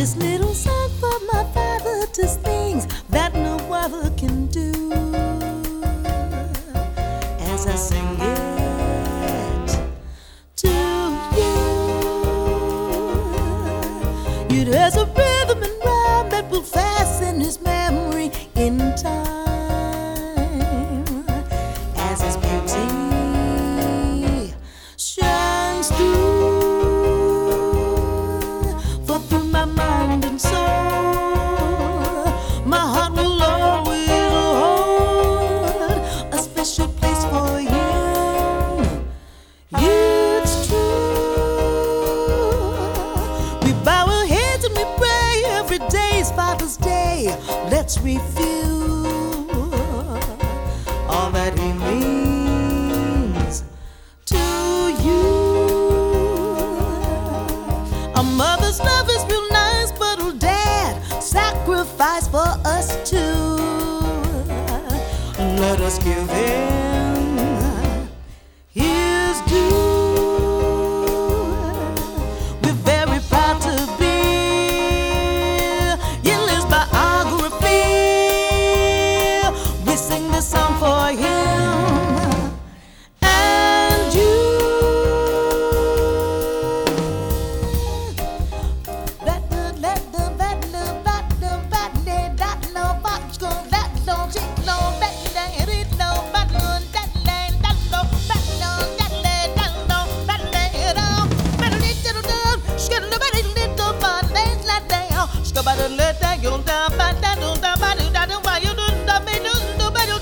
This little song for my father does things that no other can do. As I sing it to you, it has a rhythm and rhyme that will fasten his memory in time. As his beauty shines through. For through my mind and soul, my heart will always hold a special place for him. It's true. We bow our heads and we pray every day is Father's Day. Let's review all that he means to you. A mother's love is real nice, but her dad sacrificed for us too. Let us give him his due. We're very proud to be in his biography. We sing this song for him and you.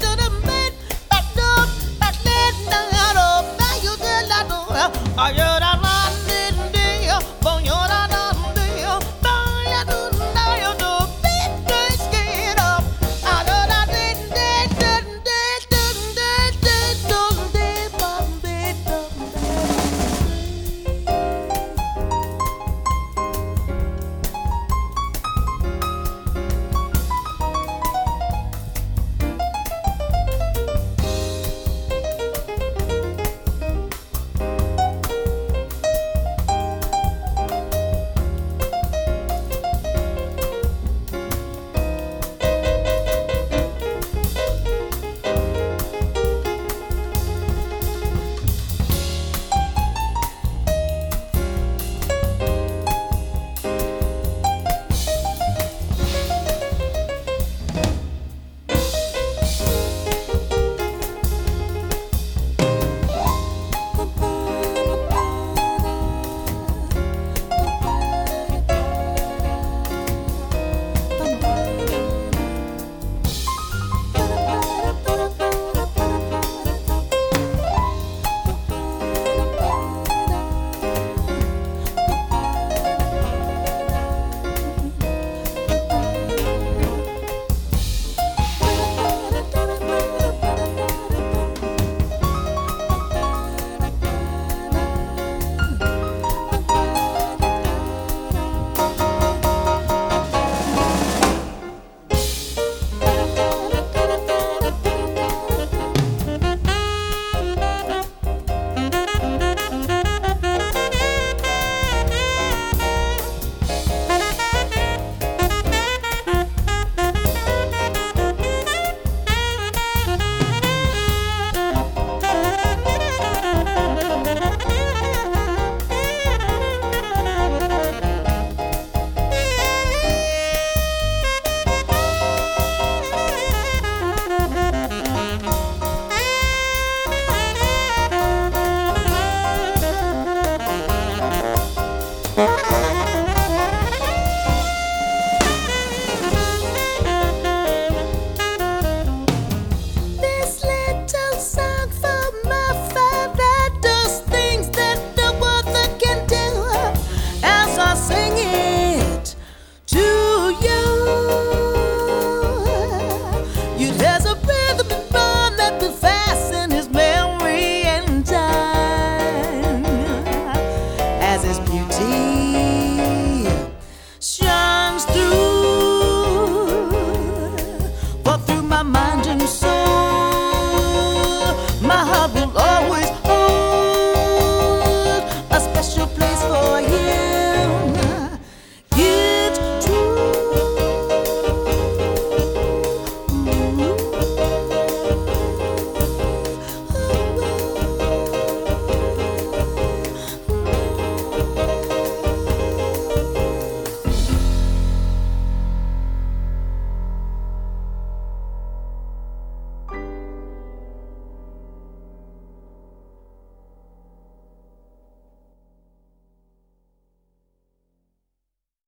Are you